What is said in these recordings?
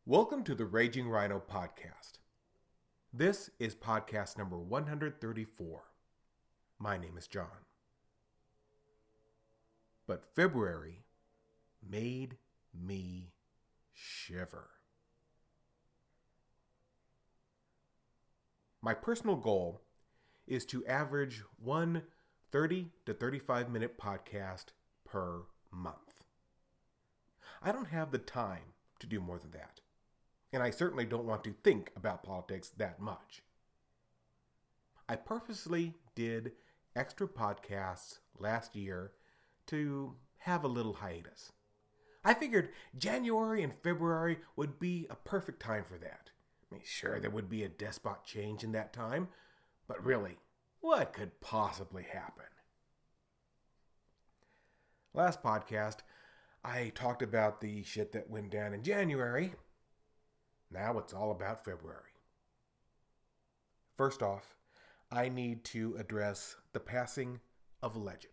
Welcome to the Raging Rhino podcast. This is podcast number 134. My name is John. But February made me shiver. My personal goal is to average one 30 to 35 minute podcast per month. I don't have the time to do more than that. And I certainly don't want to think about politics that much. I purposely did extra podcasts last year to have a little hiatus. I figured January and February would be a perfect time for that. I mean, sure, there would be a despot change in that time, but really, what could possibly happen? Last podcast, I talked about the shit that went down in January. Now it's all about February. First off, I need to address the passing of a legend.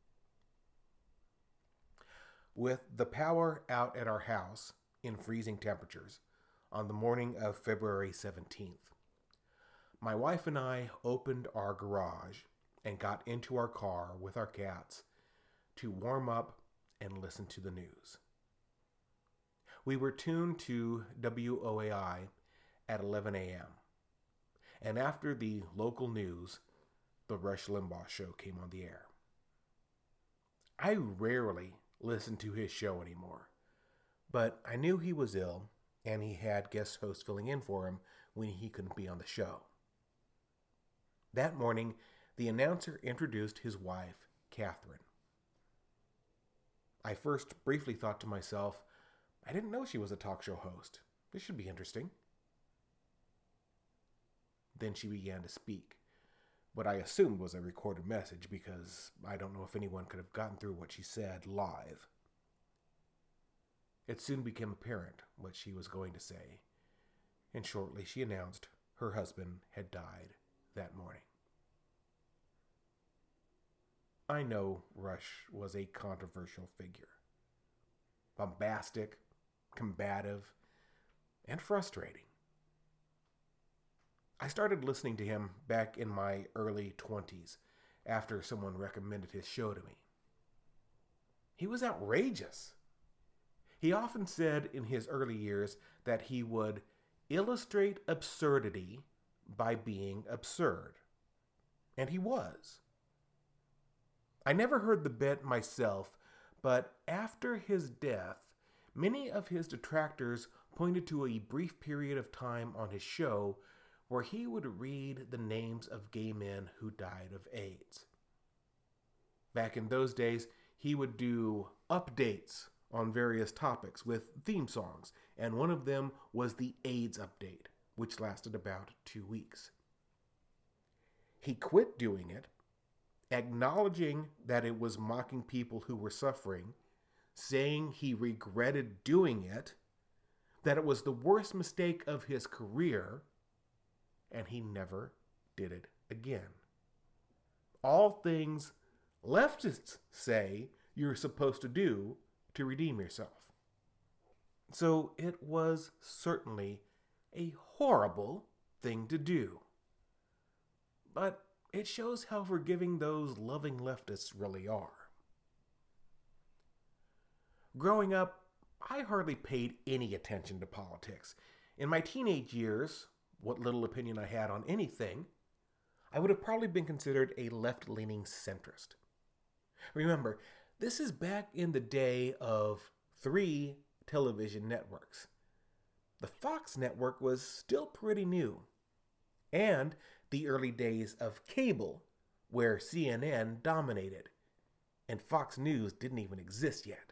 With the power out at our house in freezing temperatures on the morning of February 17th, my wife and I opened our garage and got into our car with our cats to warm up and listen to the news. We were tuned to WOAI at 11 a.m. And after the local news, the Rush Limbaugh show came on the air. I rarely listen to his show anymore, but I knew he was ill and he had guest hosts filling in for him when he couldn't be on the show. That morning, the announcer introduced his wife, Catherine. I first briefly thought to myself, I didn't know she was a talk show host. This should be interesting. Then she began to speak. What I assumed was a recorded message because I don't know if anyone could have gotten through what she said live. It soon became apparent what she was going to say, and shortly she announced her husband had died that morning. I know Rush was a controversial figure. Bombastic, combative, and frustrating. I started listening to him back in my early 20s after someone recommended his show to me. He was outrageous. He often said in his early years that he would illustrate absurdity by being absurd. And he was. I never heard the bit myself, but after his death, many of his detractors pointed to a brief period of time on his show where he would read the names of gay men who died of AIDS. Back in those days, he would do updates on various topics with theme songs, and one of them was the AIDS update, which lasted about 2 weeks. He quit doing it, acknowledging that it was mocking people who were suffering, saying he regretted doing it, that it was the worst mistake of his career, and he never did it again. All things leftists say you're supposed to do to redeem yourself. So it was certainly a horrible thing to do. But it shows how forgiving those loving leftists really are. Growing up, I hardly paid any attention to politics. In my teenage years, what little opinion I had on anything, I would have probably been considered a left-leaning centrist. Remember, this is back in the day of 3 television networks. The Fox network was still pretty new, and the early days of cable, where CNN dominated, and Fox News didn't even exist yet.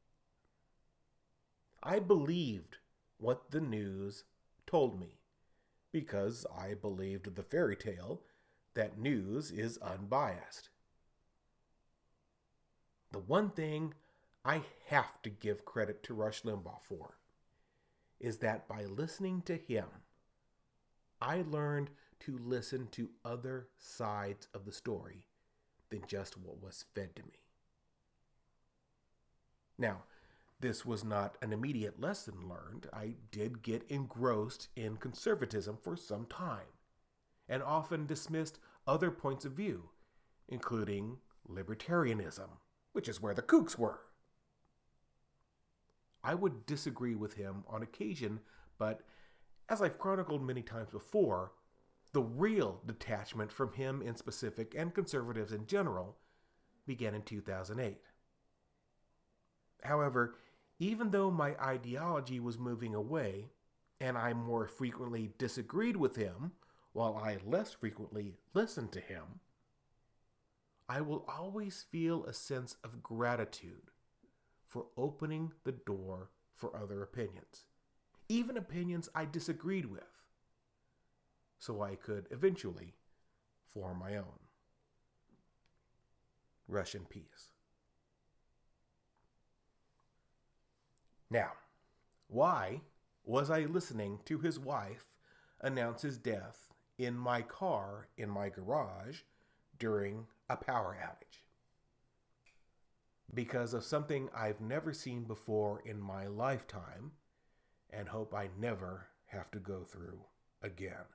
I believed what the news told me, because I believed the fairy tale that news is unbiased. The one thing I have to give credit to Rush Limbaugh for is that by listening to him, I learned to listen to other sides of the story than just what was fed to me. Now, this was not an immediate lesson learned, I did get engrossed in conservatism for some time, and often dismissed other points of view, including libertarianism, which is where the kooks were. I would disagree with him on occasion, but as I've chronicled many times before, the real detachment from him in specific and conservatives in general began in 2008. However, even though my ideology was moving away, and I more frequently disagreed with him, while I less frequently listened to him, I will always feel a sense of gratitude for opening the door for other opinions, even opinions I disagreed with, so I could eventually form my own. Rest in peace. Now, why was I listening to his wife announce his death in my car in my garage during a power outage? Because of something I've never seen before in my lifetime and hope I never have to go through again.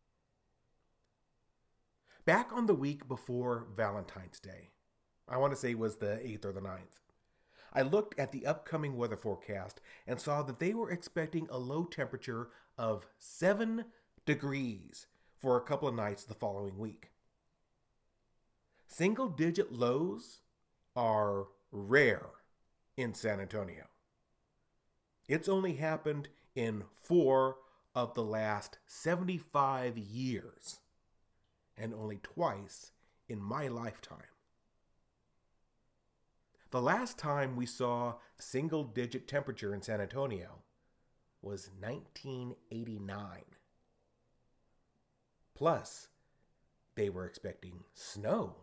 Back on the week before Valentine's Day, I want to say it was the 8th or the 9th, I looked at the upcoming weather forecast and saw that they were expecting a low temperature of 7 degrees for a couple of nights the following week. Single-digit lows are rare in San Antonio. It's only happened in 4 of the last 75 years, and only twice in my lifetime. The last time we saw single-digit temperature in San Antonio was 1989. Plus, they were expecting snow.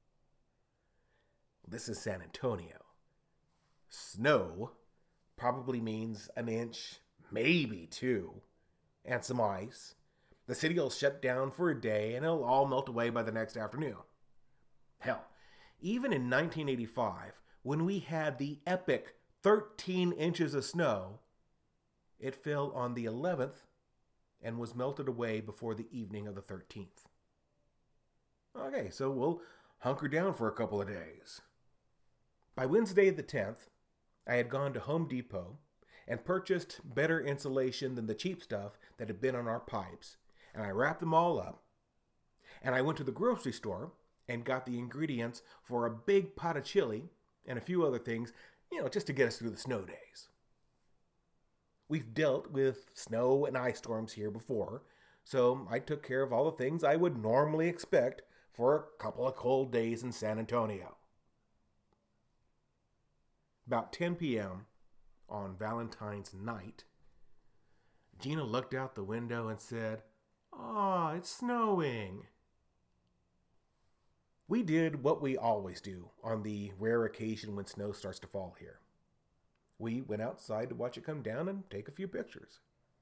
This is San Antonio. Snow probably means an inch, maybe 2, and some ice. The city will shut down for a day and it'll all melt away by the next afternoon. Hell, even in 1985, when we had the epic 13 inches of snow, it fell on the 11th and was melted away before the evening of the 13th. Okay, so we'll hunker down for a couple of days. By Wednesday the 10th, I had gone to Home Depot and purchased better insulation than the cheap stuff that had been on our pipes, and I wrapped them all up. And I went to the grocery store and got the ingredients for a big pot of chili and a few other things, just to get us through the snow days. We've dealt with snow and ice storms here before, so I took care of all the things I would normally expect for a couple of cold days in San Antonio. About 10 p.m. on Valentine's night, Gina looked out the window and said, "Aw, it's snowing." We did what we always do on the rare occasion when snow starts to fall here. We went outside to watch it come down and take a few pictures.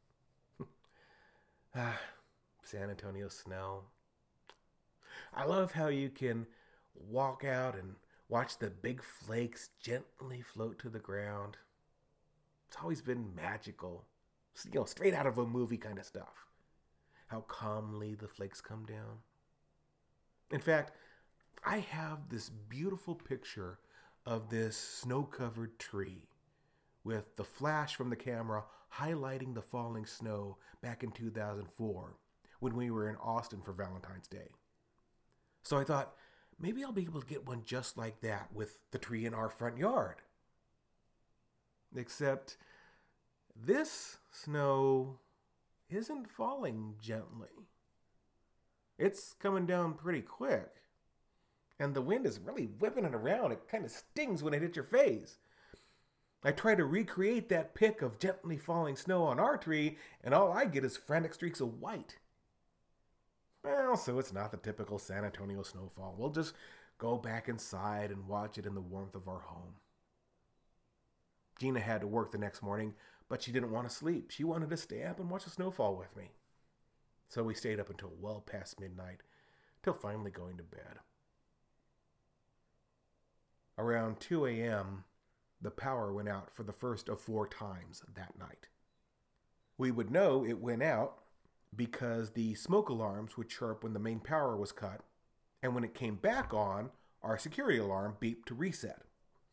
San Antonio snow. I love how you can walk out and watch the big flakes gently float to the ground. It's always been magical. Straight out of a movie kind of stuff. How calmly the flakes come down. In fact, I have this beautiful picture of this snow-covered tree with the flash from the camera highlighting the falling snow back in 2004 when we were in Austin for Valentine's Day. So I thought, maybe I'll be able to get one just like that with the tree in our front yard. Except this snow isn't falling gently. It's coming down pretty quick. And the wind is really whipping it around. It kind of stings when it hits your face. I try to recreate that pic of gently falling snow on our tree, and all I get is frantic streaks of white. Well, so it's not the typical San Antonio snowfall. We'll just go back inside and watch it in the warmth of our home. Gina had to work the next morning, but she didn't want to sleep. She wanted to stay up and watch the snowfall with me. So we stayed up until well past midnight, till finally going to bed. Around 2 a.m., the power went out for the first of 4 times that night. We would know it went out because the smoke alarms would chirp when the main power was cut, and when it came back on, our security alarm beeped to reset.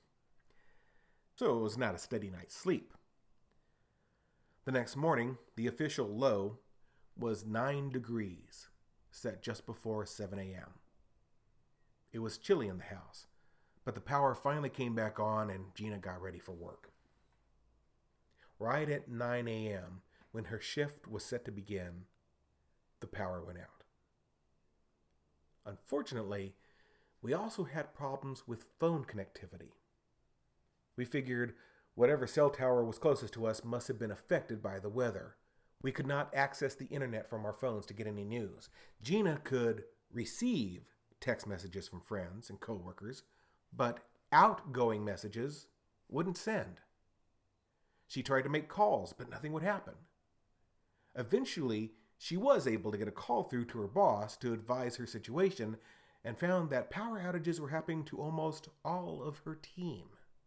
So it was not a steady night's sleep. The next morning, the official low was 9 degrees, set just before 7 a.m. It was chilly in the house, but the power finally came back on and Gina got ready for work. Right at 9 a.m., when her shift was set to begin, the power went out. Unfortunately, we also had problems with phone connectivity. We figured whatever cell tower was closest to us must have been affected by the weather. We could not access the internet from our phones to get any news. Gina could receive text messages from friends and coworkers, but outgoing messages wouldn't send. She tried to make calls, but nothing would happen. Eventually, she was able to get a call through to her boss to advise her situation and found that power outages were happening to almost all of her team.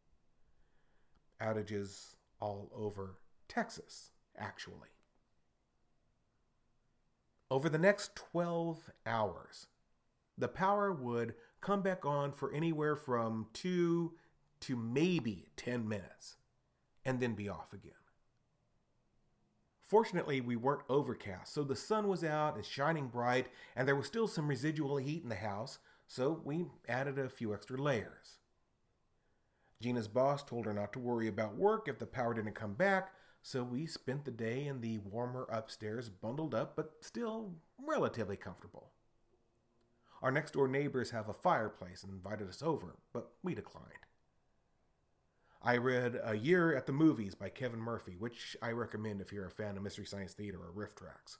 Outages all over Texas, actually. Over the next 12 hours, the power would come back on for anywhere from 2 to maybe 10 minutes, and then be off again. Fortunately, we weren't overcast, so the sun was out and shining bright, and there was still some residual heat in the house, so we added a few extra layers. Gina's boss told her not to worry about work if the power didn't come back, so we spent the day in the warmer upstairs, bundled up, but still relatively comfortable. Our next door neighbors have a fireplace and invited us over, but we declined. I read A Year at the Movies by Kevin Murphy, which I recommend if you're a fan of Mystery Science Theater or Riff Tracks.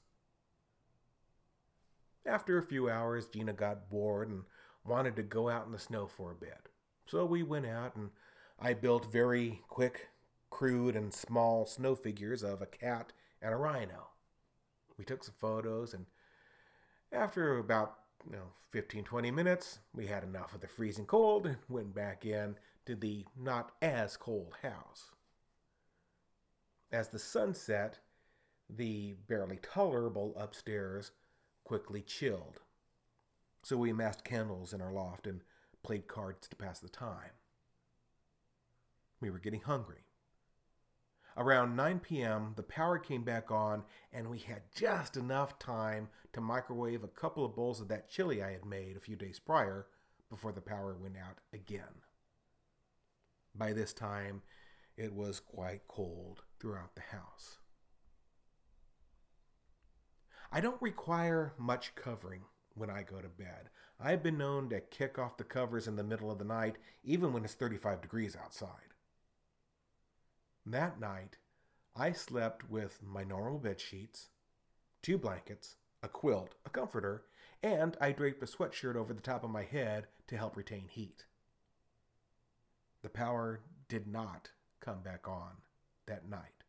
After a few hours, Gina got bored and wanted to go out in the snow for a bit. So we went out and I built very quick, crude, and small snow figures of a cat and a rhino. We took some photos, and after about 15-20 minutes, we had enough of the freezing cold and went back in to the not as cold house. As the sun set, the barely tolerable upstairs quickly chilled. So we amassed candles in our loft and played cards to pass the time. We were getting hungry. Around 9 p.m., the power came back on, and we had just enough time to microwave a couple of bowls of that chili I had made a few days prior before the power went out again. By this time, it was quite cold throughout the house. I don't require much covering when I go to bed. I've been known to kick off the covers in the middle of the night, even when it's 35 degrees outside. That night, I slept with my normal bed sheets, 2 blankets, a quilt, a comforter, and I draped a sweatshirt over the top of my head to help retain heat. The power did not come back on that night,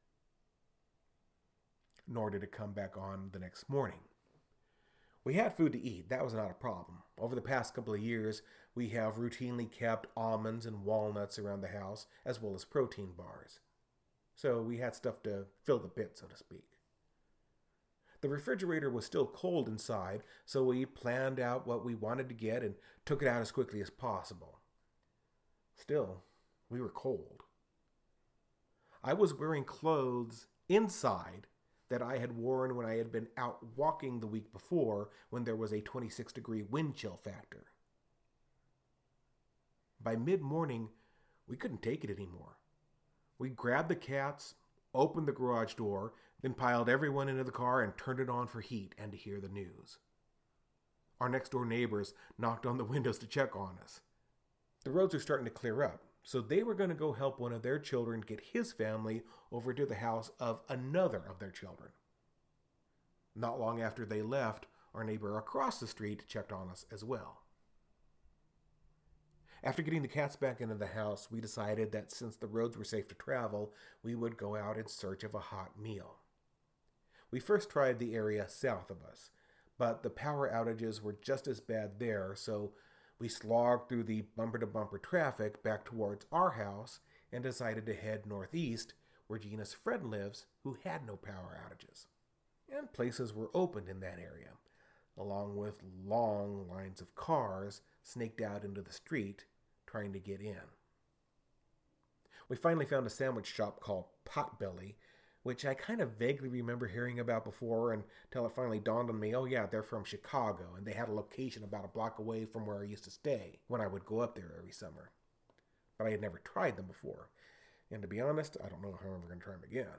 nor did it come back on the next morning. We had food to eat. That was not a problem. Over the past couple of years, we have routinely kept almonds and walnuts around the house, as well as protein bars. So we had stuff to fill the pit, so to speak. The refrigerator was still cold inside, so we planned out what we wanted to get and took it out as quickly as possible. Still, we were cold. I was wearing clothes inside that I had worn when I had been out walking the week before, when there was a 26-degree wind chill factor. By mid-morning, we couldn't take it anymore. We grabbed the cats, opened the garage door, then piled everyone into the car and turned it on for heat and to hear the news. Our next-door neighbors knocked on the windows to check on us. The roads were starting to clear up, so they were going to go help one of their children get his family over to the house of another of their children. Not long after they left, our neighbor across the street checked on us as well. After getting the cats back into the house, we decided that since the roads were safe to travel, we would go out in search of a hot meal. We first tried the area south of us, but the power outages were just as bad there, so we slogged through the bumper-to-bumper traffic back towards our house and decided to head northeast where Gina's friend lives who had no power outages. And places were opened in that area, along with long lines of cars snaked out into the street trying to get in. We finally found a sandwich shop called Potbelly, which I kind of vaguely remember hearing about before until it finally dawned on me, oh yeah, they're from Chicago, and they had a location about a block away from where I used to stay when I would go up there every summer. But I had never tried them before, and to be honest, I don't know how I'm ever going to try them again.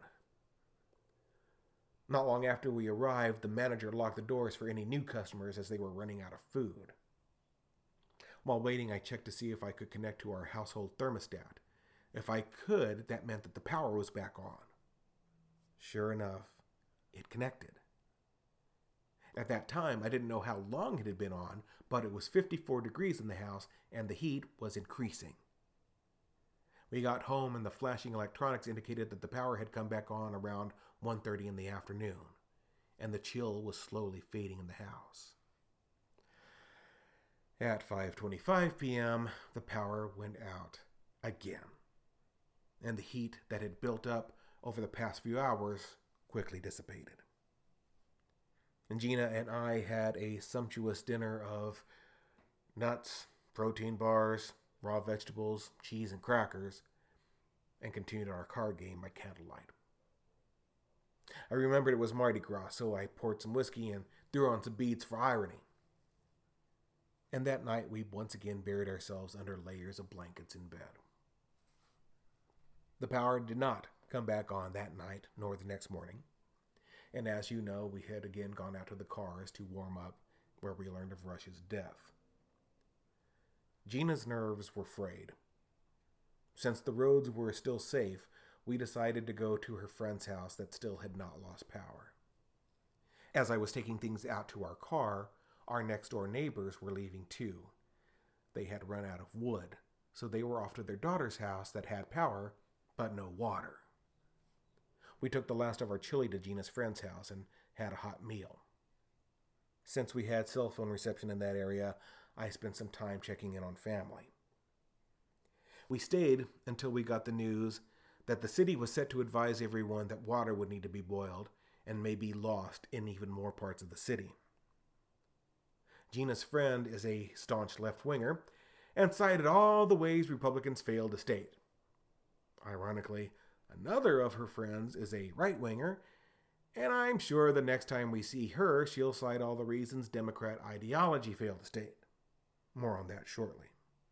Not long after we arrived, the manager locked the doors for any new customers as they were running out of food. While waiting, I checked to see if I could connect to our household thermostat. If I could, that meant that the power was back on. Sure enough, it connected. At that time, I didn't know how long it had been on, but it was 54 degrees in the house and the heat was increasing. We got home and the flashing electronics indicated that the power had come back on around 1:30 in the afternoon, and the chill was slowly fading in the house. At 5:25 p.m., the power went out again, and the heat that had built up over the past few hours quickly dissipated. And Gina and I had a sumptuous dinner of nuts, protein bars, raw vegetables, cheese, and crackers, and continued our card game by candlelight. I remembered it was Mardi Gras, so I poured some whiskey and threw on some beads for irony. And that night we once again buried ourselves under layers of blankets in bed. The power did not come back on that night nor the next morning. And as you know, we had again gone out to the cars to warm up, where we learned of Rush's death. Gina's nerves were frayed. Since the roads were still safe, we decided to go to her friend's house that still had not lost power. As I was taking things out to our car, our next-door neighbors were leaving too. They had run out of wood, so they were off to their daughter's house that had power, but no water. We took the last of our chili to Gina's friend's house and had a hot meal. Since we had cell phone reception in that area, I spent some time checking in on family. We stayed until we got the news that the city was set to advise everyone that water would need to be boiled and may be lost in even more parts of the city. Gina's friend is a staunch left-winger and cited all the ways Republicans failed the state. Ironically, another of her friends is a right-winger, and I'm sure the next time we see her, she'll cite all the reasons Democrat ideology failed the state. More on that shortly.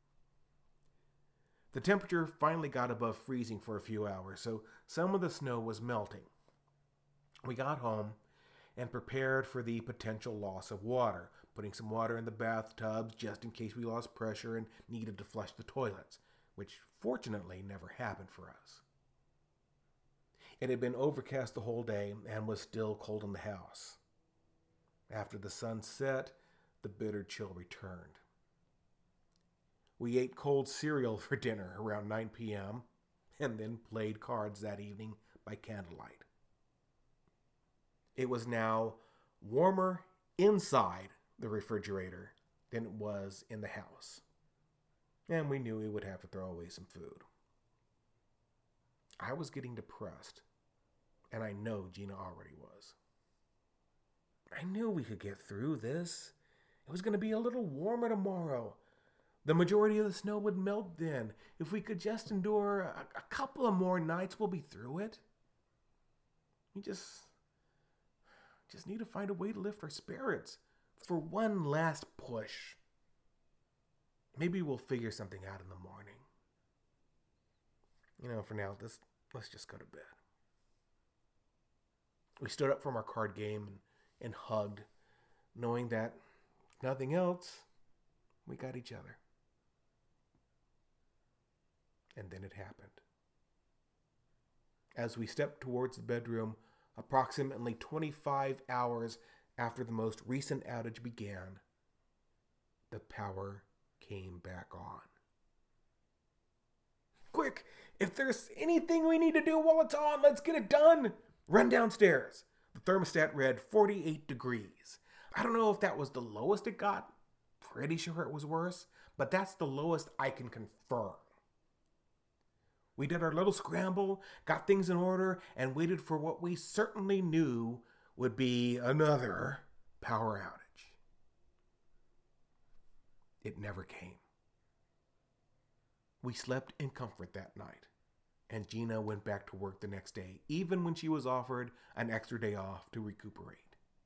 The temperature finally got above freezing for a few hours, so some of the snow was melting. We got home and prepared for the potential loss of water, putting some water in the bathtubs just in case we lost pressure and needed to flush the toilets, which fortunately never happened for us. It had been overcast the whole day and was still cold in the house. After the sun set, the bitter chill returned. We ate cold cereal for dinner around 9 p.m. and then played cards that evening by candlelight. It was now warmer inside the refrigerator than it was in the house, and we knew we would have to throw away some food. I was getting depressed, and I know Gina already was. I knew we could get through this. It was going to be a little warmer tomorrow. The majority of the snow would melt then. If we could just endure a couple of more nights, we'll be through it. We just need to find a way to lift our spirits for one last push. Maybe we'll figure something out in the morning. For now, let's just go to bed. We stood up from our card game and hugged, knowing that if nothing else, we got each other. And then it happened. As we stepped towards the bedroom, approximately 25 hours after the most recent outage began, the power came back on. Quick! If there's anything we need to do while it's on, let's get it done! Run downstairs. The thermostat read 48 degrees. I don't know if that was the lowest it got. Pretty sure it was worse, but that's the lowest I can confirm. We did our little scramble, got things in order, and waited for what we certainly knew would be another power outage. It never came. We slept in comfort that night, and Gina went back to work the next day, even when she was offered an extra day off to recuperate.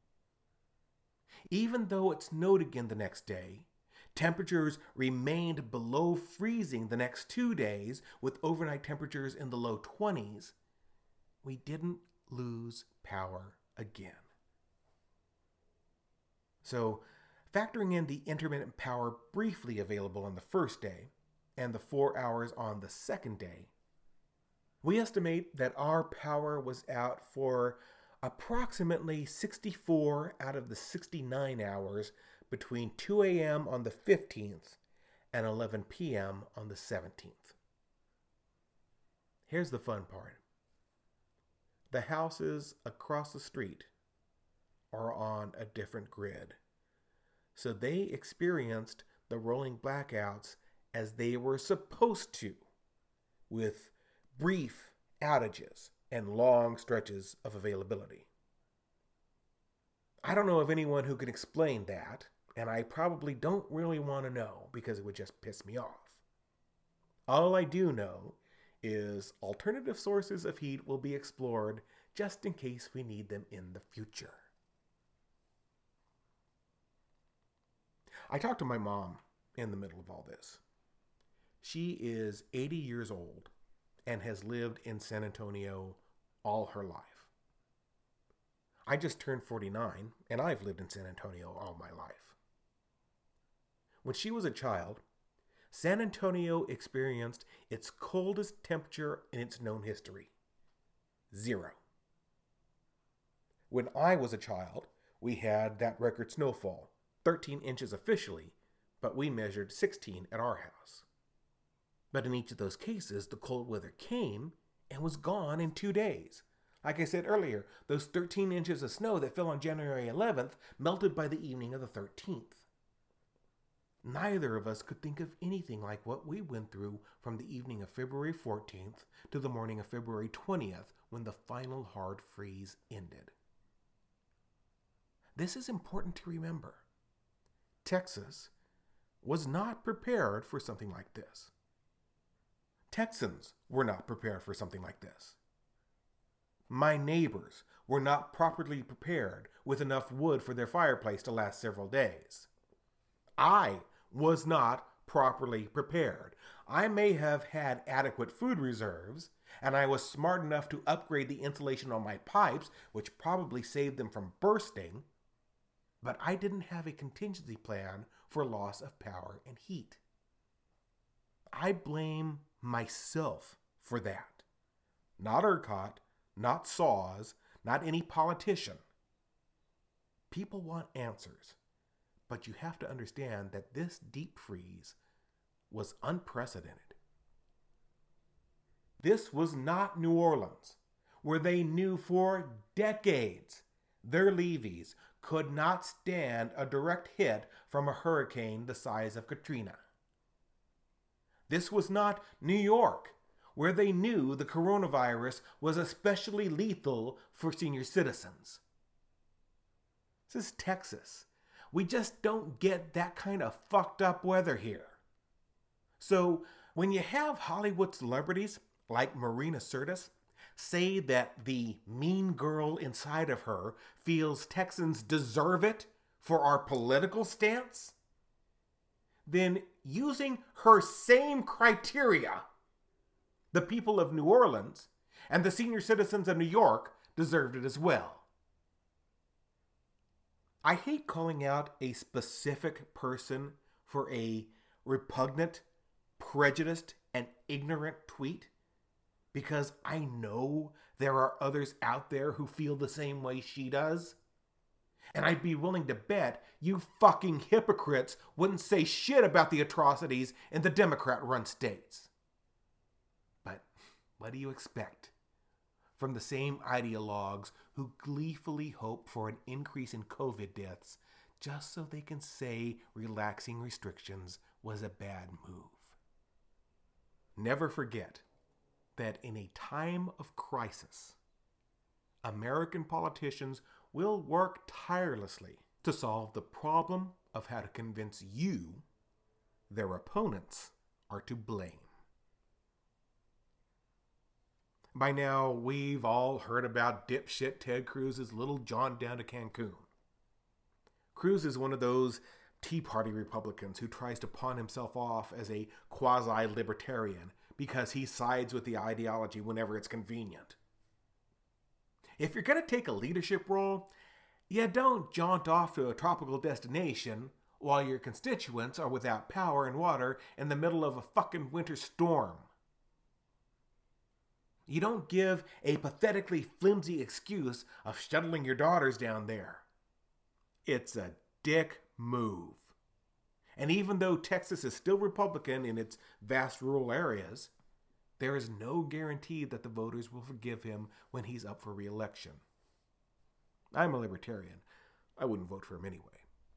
Even though it snowed again the next day, temperatures remained below freezing the next 2 days with overnight temperatures in the low 20s, we didn't lose power again. So, factoring in the intermittent power briefly available on the first day and the 4 hours on the second day, we estimate that our power was out for approximately 64 out of the 69 hours between 2 a.m. on the 15th and 11 p.m. on the 17th. Here's the fun part. The houses across the street are on a different grid, so they experienced the rolling blackouts as they were supposed to, with brief outages and long stretches of availability. I don't know of anyone who can explain that, and I probably don't really want to know because it would just piss me off. All I do know is alternative sources of heat will be explored just in case we need them in the future. I talked to my mom in the middle of all this. She is 80 years old and has lived in San Antonio all her life. I just turned 49, and I've lived in San Antonio all my life. When she was a child, San Antonio experienced its coldest temperature in its known history. 0. When I was a child, we had that record snowfall, 13 inches officially, but we measured 16 at our house. But in each of those cases, the cold weather came and was gone in 2 days. Like I said earlier, those 13 inches of snow that fell on January 11th melted by the evening of the 13th. Neither of us could think of anything like what we went through from the evening of February 14th to the morning of February 20th when the final hard freeze ended. This is important to remember. Texas was not prepared for something like this. Texans were not prepared for something like this. My neighbors were not properly prepared with enough wood for their fireplace to last several days. I was not properly prepared. I may have had adequate food reserves, and I was smart enough to upgrade the insulation on my pipes, which probably saved them from bursting, but I didn't have a contingency plan for loss of power and heat. I blame myself for that. Not ERCOT, not SAWS, not any politician. People want answers, but you have to understand that this deep freeze was unprecedented. This was not New Orleans, where they knew for decades their levees could not stand a direct hit from a hurricane the size of Katrina. This was not New York, where they knew the coronavirus was especially lethal for senior citizens. This is Texas. We just don't get that kind of fucked up weather here. So when you have Hollywood celebrities like Marina Sirtis say that the mean girl inside of her feels Texans deserve it for our political stance, then using her same criteria, the people of New Orleans and the senior citizens of New York deserved it as well. I hate calling out a specific person for a repugnant, prejudiced, and ignorant tweet because I know there are others out there who feel the same way she does. And I'd be willing to bet you fucking hypocrites wouldn't say shit about the atrocities in the Democrat-run states. But what do you expect from the same ideologues who gleefully hope for an increase in COVID deaths just so they can say relaxing restrictions was a bad move? Never forget, that in a time of crisis, American politicians will work tirelessly to solve the problem of how to convince you their opponents are to blame. By now, we've all heard about dipshit Ted Cruz's little jaunt down to Cancun. Cruz is one of those Tea Party Republicans who tries to pawn himself off as a quasi-libertarian because he sides with the ideology whenever it's convenient. If you're going to take a leadership role, you don't jaunt off to a tropical destination while your constituents are without power and water in the middle of a fucking winter storm. You don't give a pathetically flimsy excuse of shuttling your daughters down there. It's a dick move. And even though Texas is still Republican in its vast rural areas, there is no guarantee that the voters will forgive him when he's up for re-election. I'm a libertarian. I wouldn't vote for him anyway.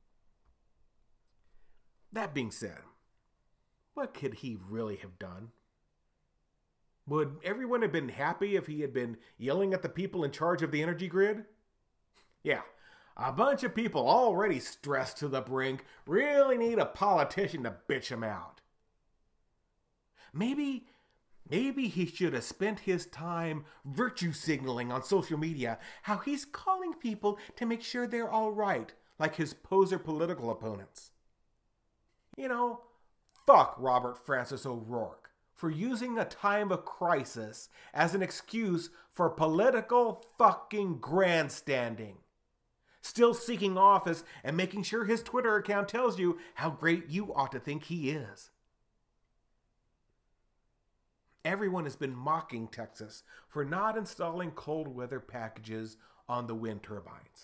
That being said, what could he really have done? Would everyone have been happy if he had been yelling at the people in charge of the energy grid? Yeah, a bunch of people already stressed to the brink really need a politician to bitch them out. Maybe he should have spent his time virtue signaling on social media how he's calling people to make sure they're all right, like his poser political opponents. You know, fuck Robert Francis O'Rourke for using a time of crisis as an excuse for political fucking grandstanding. Still seeking office and making sure his Twitter account tells you how great you ought to think he is. Everyone has been mocking Texas for not installing cold weather packages on the wind turbines.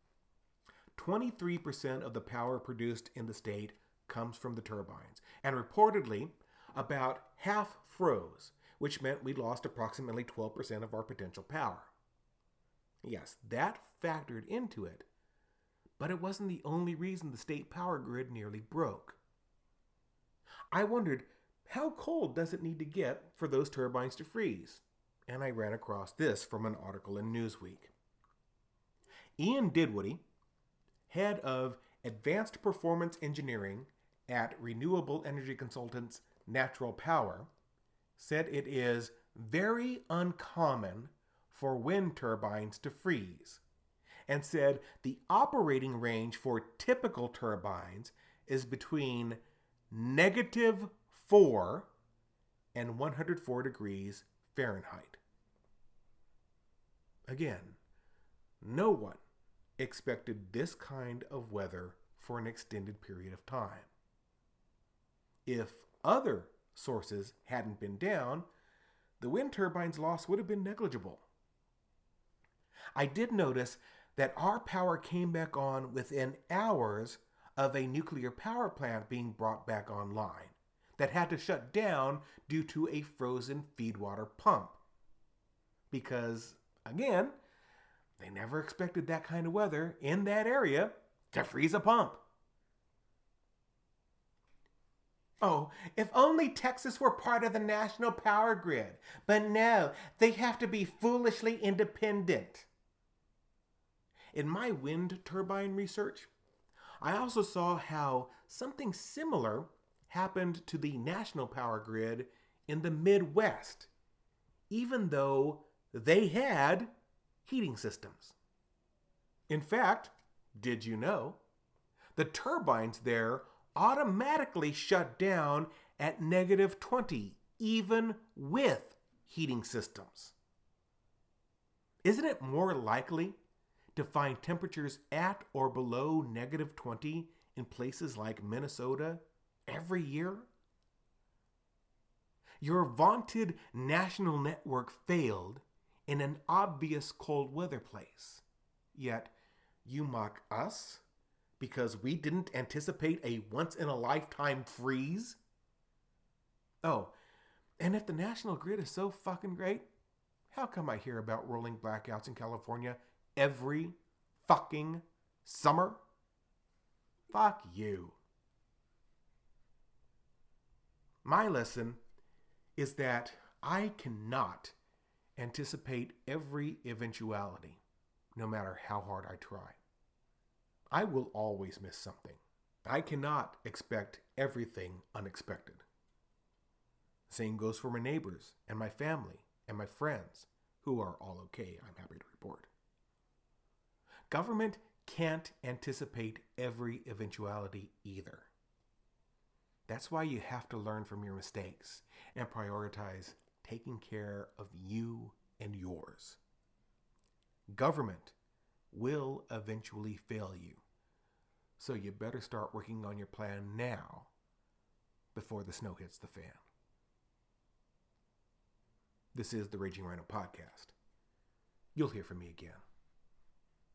23% of the power produced in the state comes from the turbines, and reportedly, about half froze, which meant we lost approximately 12% of our potential power. Yes, that factored into it, but it wasn't the only reason the state power grid nearly broke. I wondered, how cold does it need to get for those turbines to freeze? And I ran across this from an article in Newsweek. Ian Didwoody, head of Advanced Performance Engineering at renewable energy consultants Natural Power, said it is very uncommon for wind turbines to freeze, and said the operating range for typical turbines is between -4 and 104 degrees Fahrenheit. Again, no one expected this kind of weather for an extended period of time. If other sources hadn't been down, the wind turbines' loss would have been negligible. I did notice that our power came back on within hours of a nuclear power plant being brought back online that had to shut down due to a frozen feedwater pump. Because, again, they never expected that kind of weather in that area to freeze a pump. Oh, if only Texas were part of the national power grid. But no, they have to be foolishly independent. In my wind turbine research, I also saw how something similar happened to the national power grid in the Midwest, even though they had heating systems. In fact, did you know, the turbines there automatically shut down at -20, even with heating systems. Isn't it more likely to find temperatures at or below -20 in places like Minnesota every year? Your vaunted national network failed in an obvious cold weather place, yet you mock us because we didn't anticipate a once-in-a-lifetime freeze? Oh, and if the national grid is so fucking great, how come I hear about rolling blackouts in California every fucking summer? Fuck you. My lesson is that I cannot anticipate every eventuality, no matter how hard I try. I will always miss something. I cannot expect everything unexpected. Same goes for my neighbors and my family and my friends, who are all okay, I'm happy to report. Government can't anticipate every eventuality either. That's why you have to learn from your mistakes and prioritize taking care of you and yours. Government will eventually fail you, so you better start working on your plan now before the snow hits the fan. This is the Raging Rhino Podcast. You'll hear from me again.